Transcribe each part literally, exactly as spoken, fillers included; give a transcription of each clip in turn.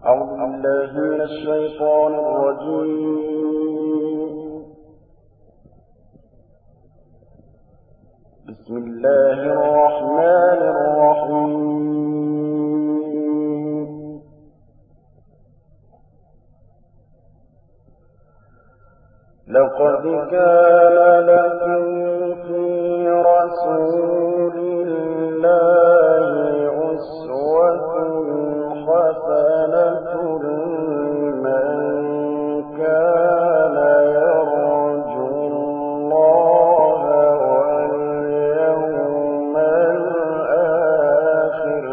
أعوذ بالله من الشيطان الرجيم. بسم الله الرحمن الرحيم. لقد كان لكم في رسول الله أسوة حسنة لمن كان يرجو الله واليوم الآخر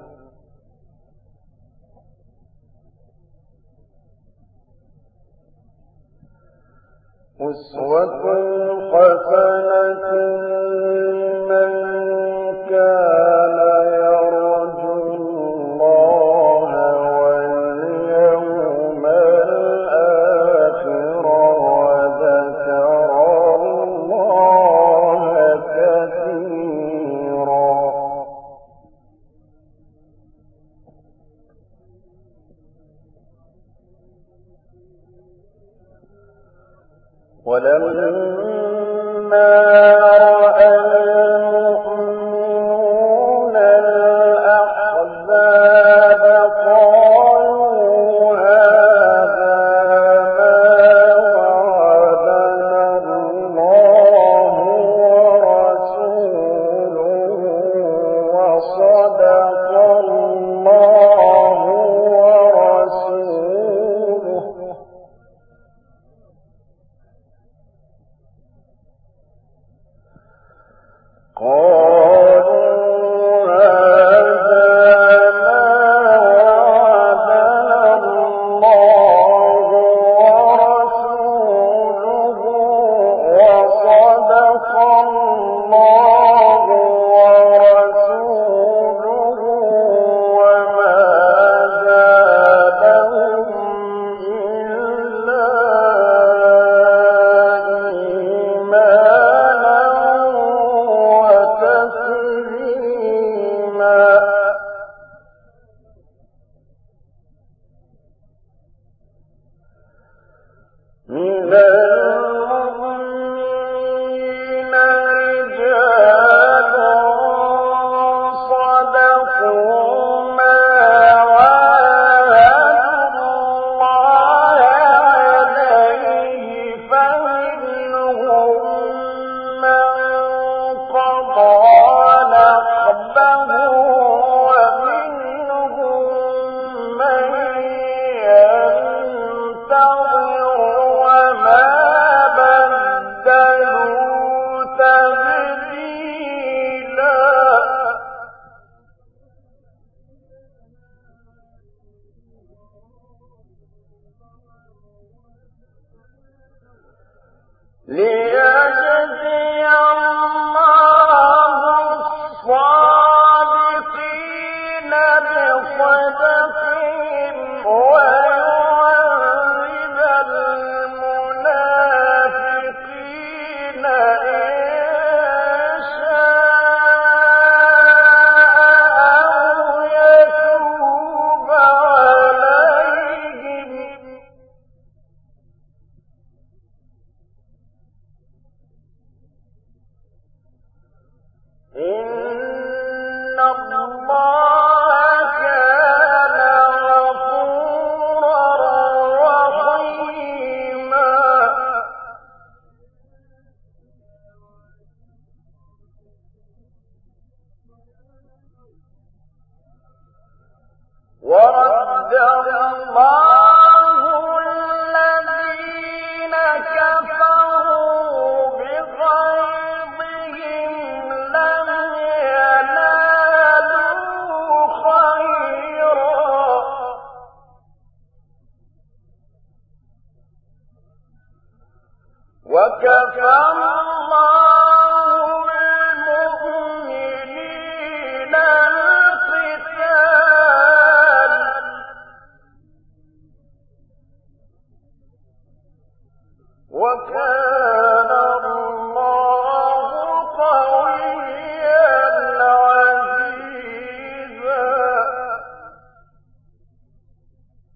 أسوة حسنة لمن كان يرجو الله واليوم الآخر وذكر الله كثيرا. ولما رأى المؤمنون الأحزاب قالوا هذا ما وعدنا الله ورسوله وصدق الله ورسوله قالوا هذا ما وعدنا الله ورسوله وصدق الله ورسوله وما زادهم إلا إيمانا وتسليما. من المؤمنين رجال صدقوا ما عاهدوا الله عليه فمنهم من قضى نحبه ومنهم من ينتظر وما بدلوا تبديلا. ليجزي الله الصادقين بصدقهم ويعذب المنافقين إن شاء أو يتوب عليهم. إن الله كان غفورا رحيما. ورد الله الذين كفروا بغيظهم لم ينالوا خيرا وكفى الله المؤمنين القتال وكان الله قويا عزيزا.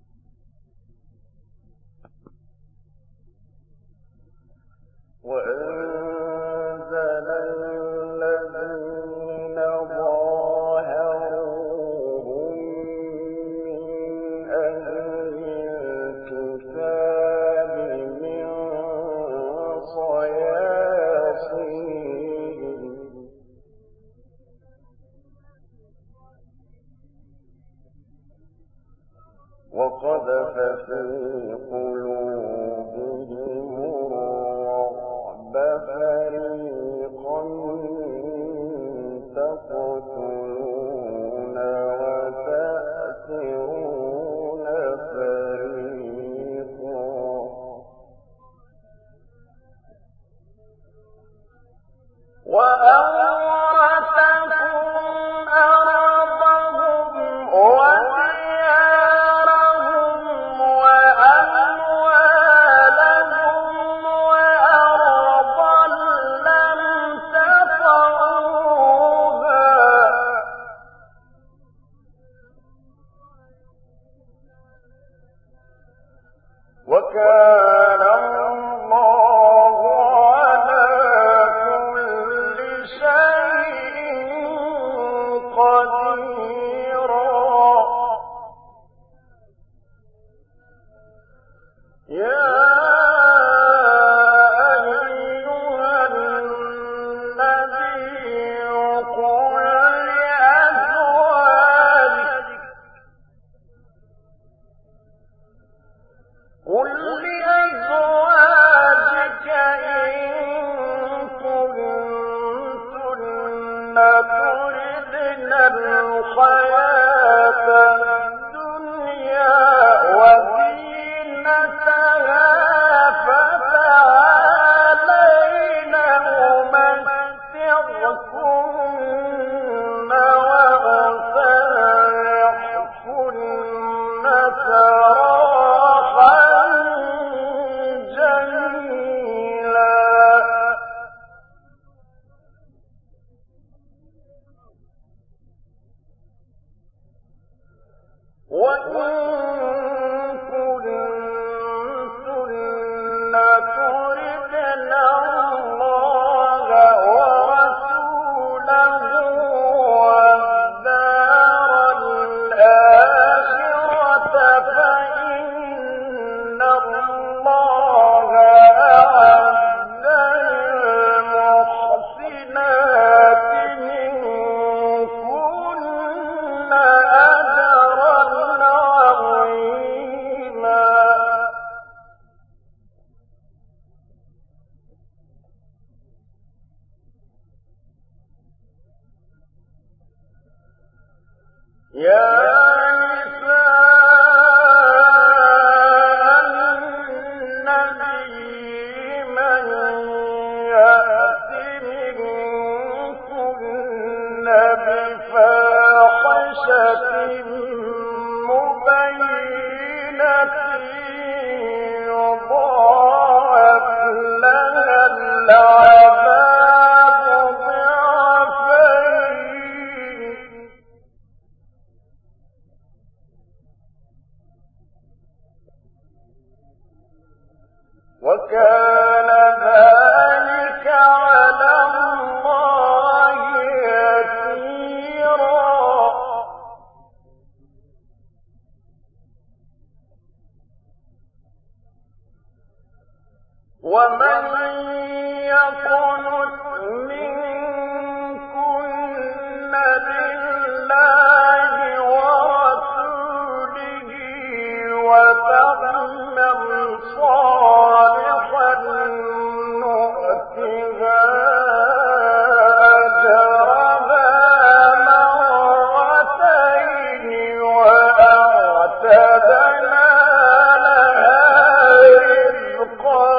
وقذف في قلوبهم الرعب فريقا تقتلون وتأسرون فريقا وأورثكم أرضهم وديارهم وأموالهم وأرضا لم تطئوها وكان الله على كل شيء قديرا. يا أيها النبي قل لأزواجك قل لأزواجك إن كنتن تردن الحياة الدنيا وزينتها فتعالين أمتعكن وأسرحكن سراحا جميلا. وإن كنتن تردن الله ورسوله والدار الآخرة فإن الله أعد للمحسنات منكن أجرا عظيما. يا نساء النبي من يأت منكن بفاحشة مبينة يضاعف لها العذاب ضعفين وكان ذلك على الله يسيرا. ومن يقنت منكن لله ورسوله وتعمل صالحا نؤتها أجرها مرتين وأعتدنا لها رزقا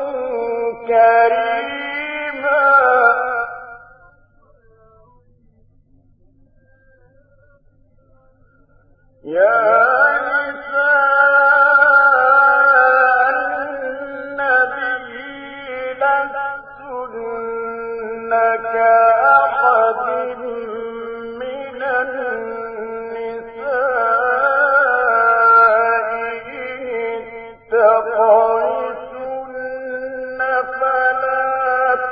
كريما. يا نساء النبي لستن كأحد من النساء إن اتقيتن فلا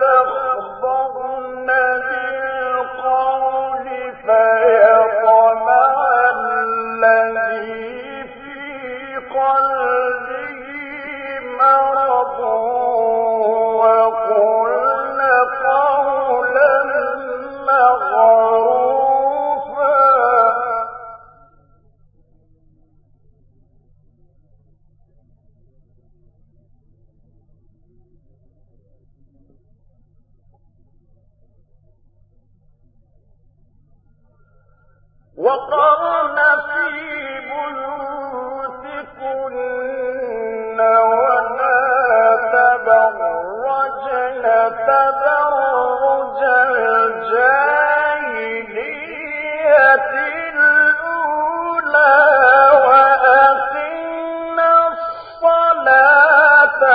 تخضعن بالقول فيطمع الذي في قلبه مرض وقلن قولا معروفا. وقرن في بيوتكن ولا تبرجن تبرج الجاهلية الأولى وأقمنا الصلاة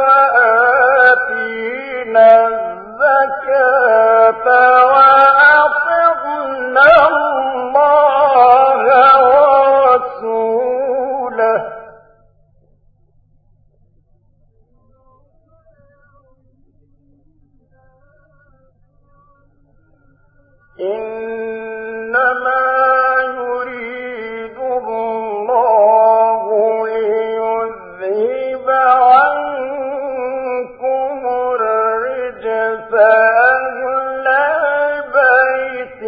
وآتينا الزكاة وأطعنا الله ورسوله إنما يريد الله ليذهب عنكم الرجس أهل البيت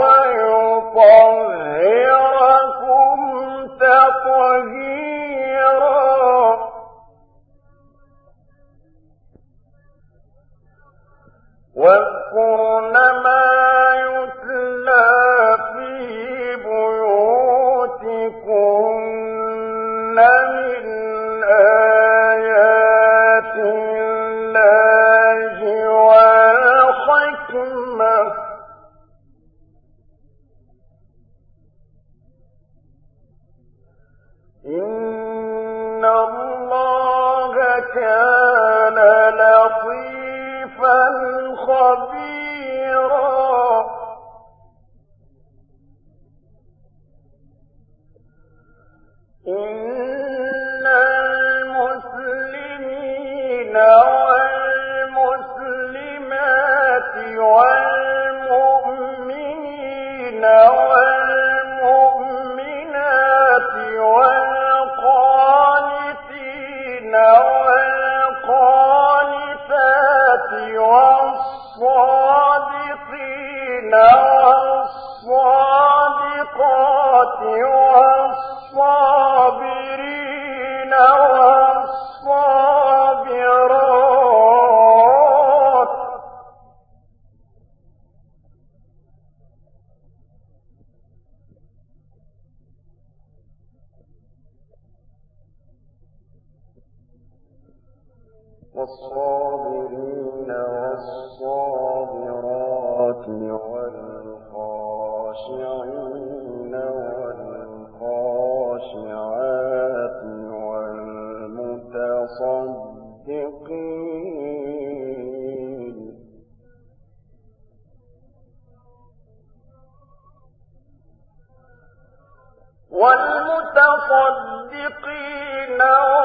ويطهركم تطهيرا واذكرن ما يتلى في بيوتكن من آيات الله والحكمة إن الله كان لطيفا خبيرا إن المسلمين والمسلمات والمؤمنين والمؤمنات والقانتين والقانتات والصادقين والصادقات والصابرين والصابرات والصابرين والصابرات والخاشعين والخاشعات والمتصدقين والمتصدقين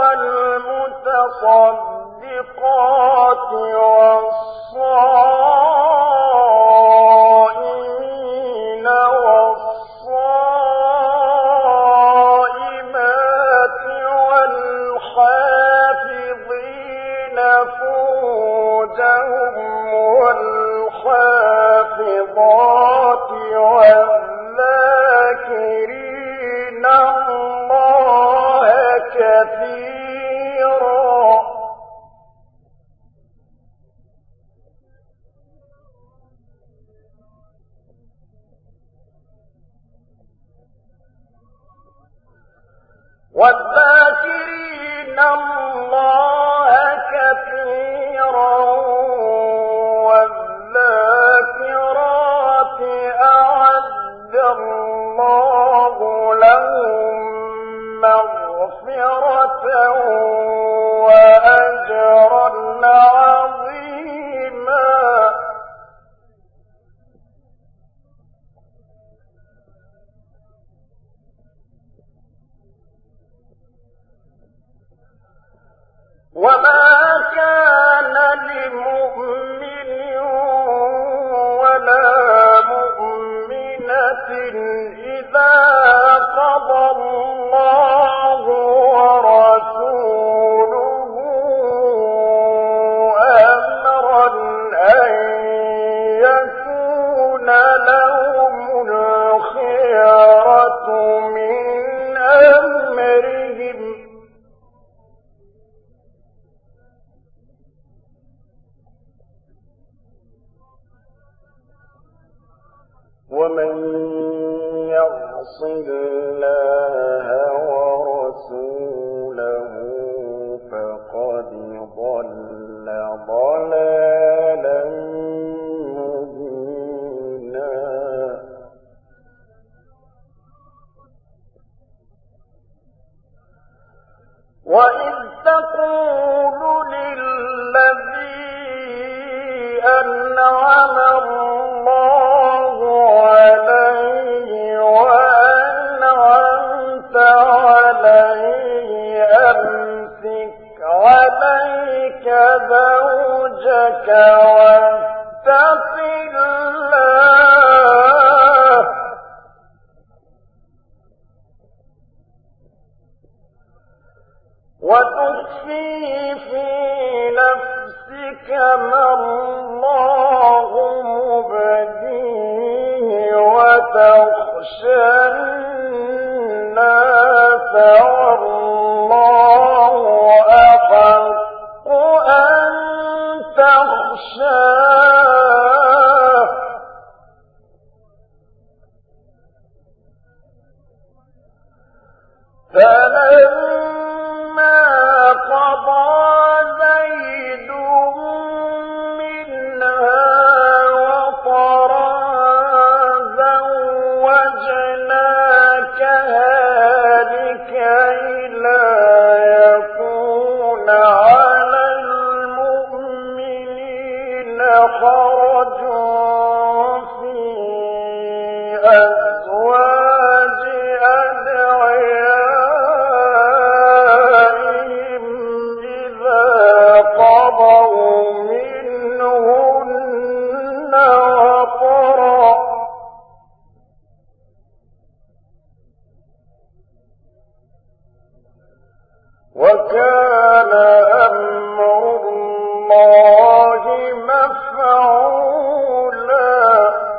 والمتصدقات والصائمين والصائمات والحافظين فروجهم والحافظات والذاكرين الله كثيرا والذاكرين الله كثيرا والذاكرات أعد الله لهم مغفرة وأجرا عظيما وما كان لمؤمن ولا مؤمنة إذا قضى الله ورسوله أمرا أن يكون لهم الخيرة من أمرهم وإذ تقول للذي أنعم الله عليه وأنعمت عليه أمسك عليك زوجك واتق الله وتخفي في نفسك ما الله مبديه وتخشى الناس والله أحق أن تخشاه فلما قضى زيد منها وطرا زوجناكها لكي لا يكون على المؤمنين حرج في أزواج أدعيائهم إذا قضوا منهن وطرا وكان أمر الله مفعولا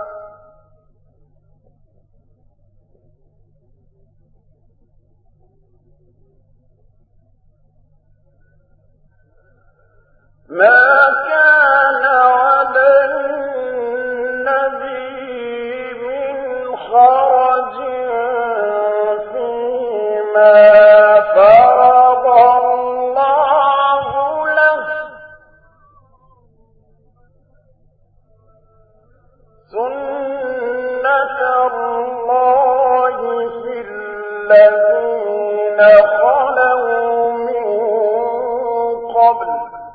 ما كان على النبي من خرج فيما فرض الله له سنة الله في الذين خلوا من قبل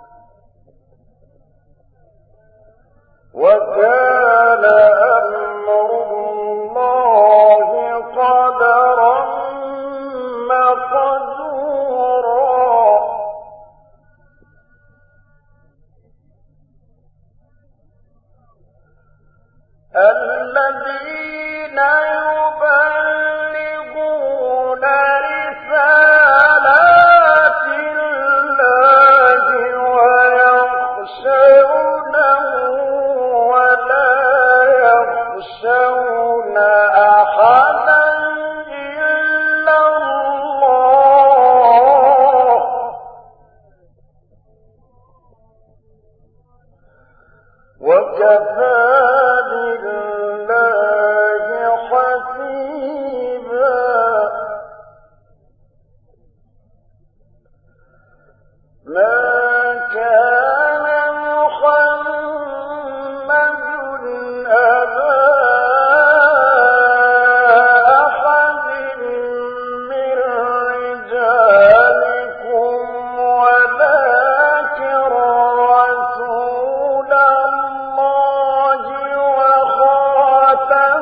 وكان أمر الله قدرا مقدورا الذين يبلغون رسالات الله ويخشونه يخشون أحدا إلا الله وكفى بالله حسيبا ما كان محمد أبا أحد من رجالكم ولكن رسول الله وخاتم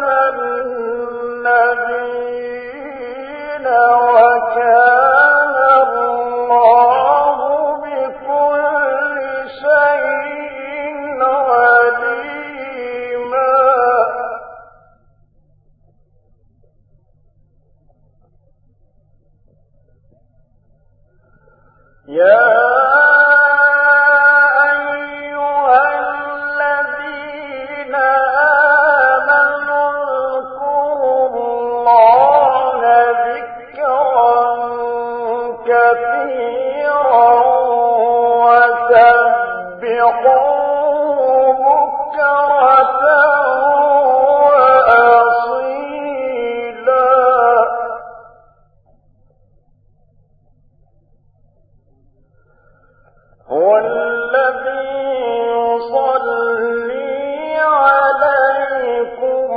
النبيين وكان الله بكل شيء عليما يا أيها الذين آمنوا اذكروا الله ذكرا كثيرا وسبحوه بكرة وأصيلا هو الذي يصلي عليكم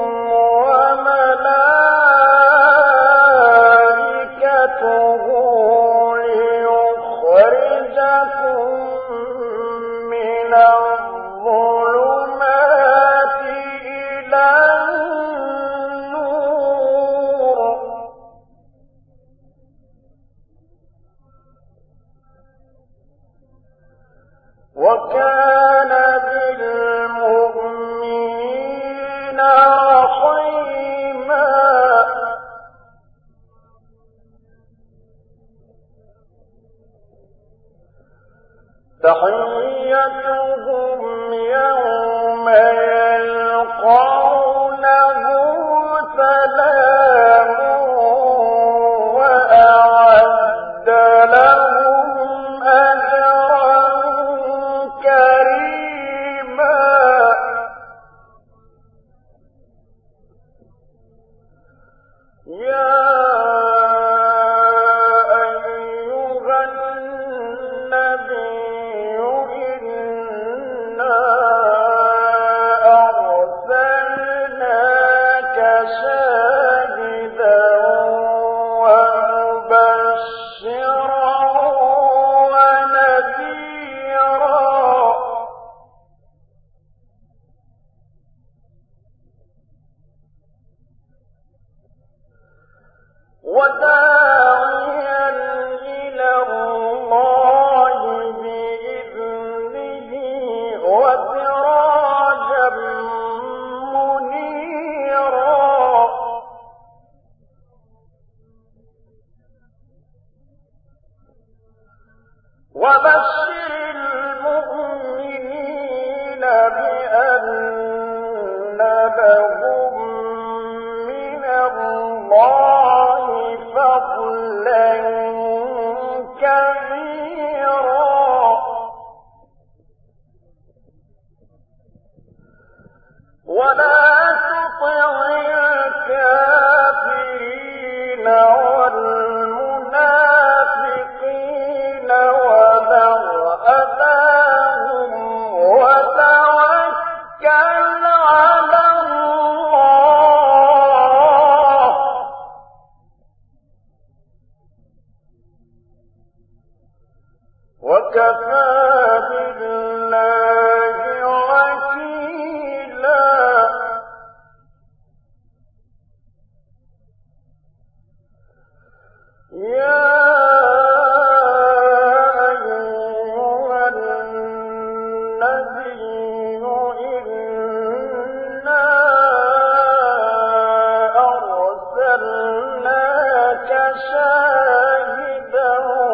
وملائكته ليطهركم وكان بالمؤمنين رحيما تحيتهم يوم يلقونه سلام وأعد لهم أجرا كريما يا أيها النبي إنا أرسلناك شاهدا ومبشرا ونذيرا وداعيا إلى الله بإذنه وسراجا منيرا وبشر المؤمنين بأن لهم من الله فضلا كبيرا ولا تطع الكافرين والمنافقين ودع أذاهم وتوكل على الله وكفى بالله وكيلا يا أيها النبي إنا أرسلناك شاهدا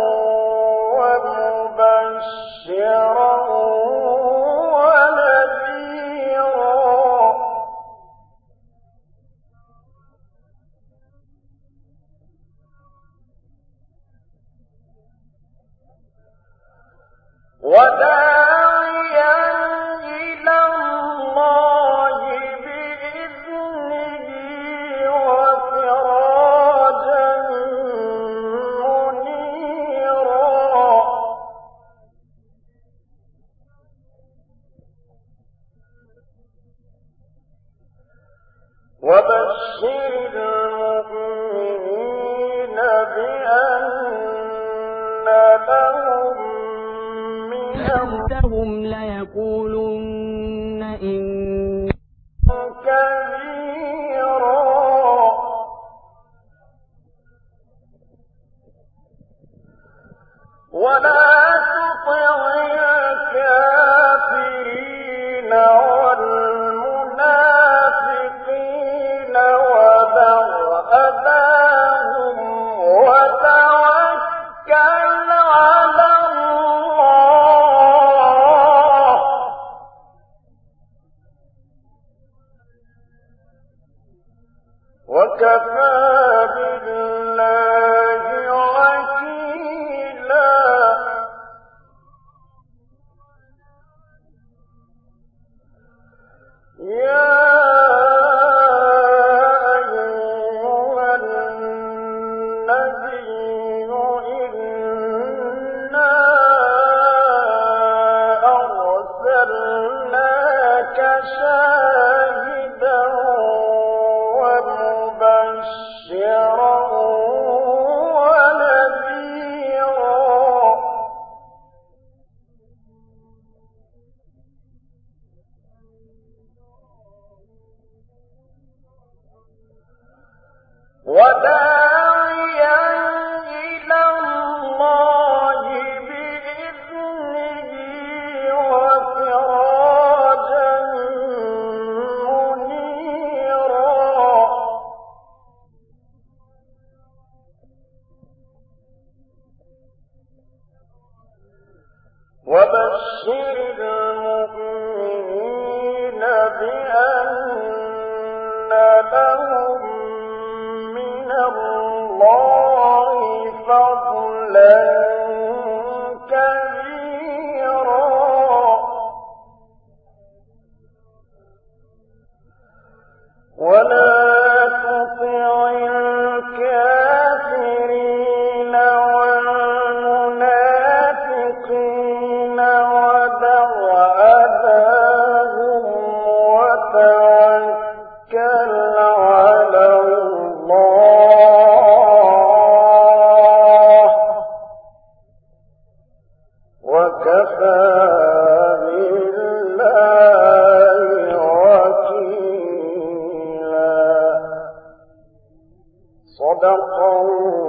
ومبشرا ونذيرا وداعيا إلى الله بإذنه وسراجا منيرا وبشر المؤمنين بأن لهم هم ليقولن إن كبيرا ولا تطع الكافرين والمنافقين ودع أذاهم وتوكل على الله وكفى بالله وكيلا يا أيها النبي إنا أرسلناك شاهدا ومبشرا ونذيرا وداعيا إلى الله بإذنه وبشر المؤمنين بأن لهم من الله فضلا كبيرا ولا تطع الكافرين والمنافقين ودع أذاهم وتوكل على الله وكفى بالله وكيلا. صدق الله